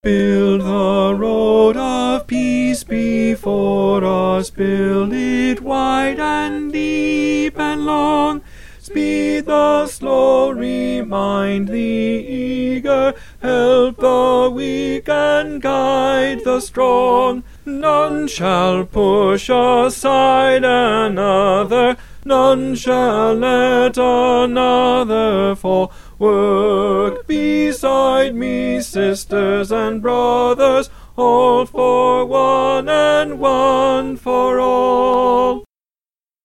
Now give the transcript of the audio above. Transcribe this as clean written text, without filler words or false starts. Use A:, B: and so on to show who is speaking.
A: Build the road of peace before us, build it wide and deep and long. Speed the slow, remind the eager, help the weak and guide the strong. None shall push aside another, none shall let another fall. Work beside me, sisters and brothers, all for one and one for all.